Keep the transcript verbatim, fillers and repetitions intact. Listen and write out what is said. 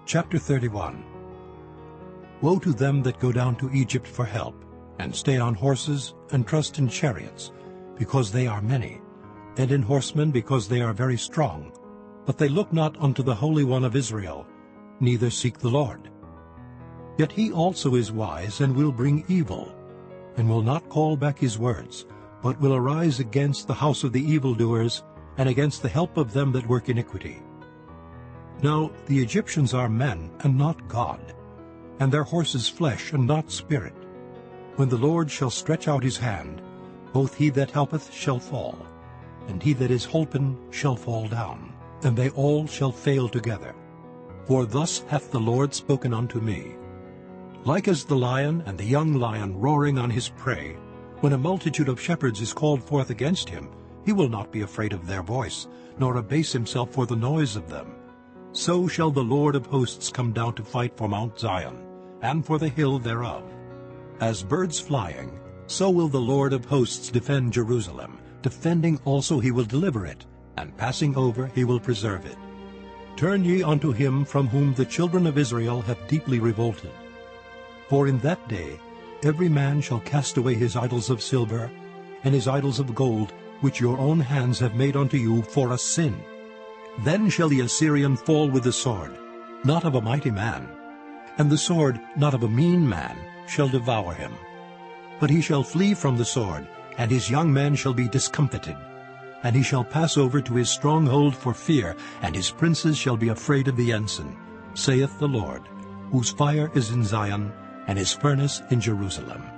Chapter thirty-one. Woe to them that go down to Egypt for help, and stay on horses, and trust in chariots, because they are many, and in horsemen, because they are very strong. But they look not unto the Holy One of Israel, neither seek the Lord. Yet he also is wise, and will bring evil, and will not call back his words, but will arise against the house of the evildoers, and against the help of them that work iniquity. Now the Egyptians are men, and not God, and their horses flesh, and not spirit. When the Lord shall stretch out his hand, both he that helpeth shall fall, and he that is holpen shall fall down, and they all shall fail together. For thus hath the Lord spoken unto me. Like as the lion and the young lion roaring on his prey, when a multitude of shepherds is called forth against him, he will not be afraid of their voice, nor abase himself for the noise of them. So shall the Lord of hosts come down to fight for Mount Zion, and for the hill thereof. As birds flying, so will the Lord of hosts defend Jerusalem. Defending also he will deliver it, and passing over he will preserve it. Turn ye unto him from whom the children of Israel have deeply revolted. For in that day every man shall cast away his idols of silver, and his idols of gold, which your own hands have made unto you for a sin. Then shall the Assyrian fall with the sword, not of a mighty man, and the sword, not of a mean man, shall devour him. But he shall flee from the sword, and his young men shall be discomfited. And he shall pass over to his stronghold for fear, and his princes shall be afraid of the ensign, saith the Lord, whose fire is in Zion, and his furnace in Jerusalem.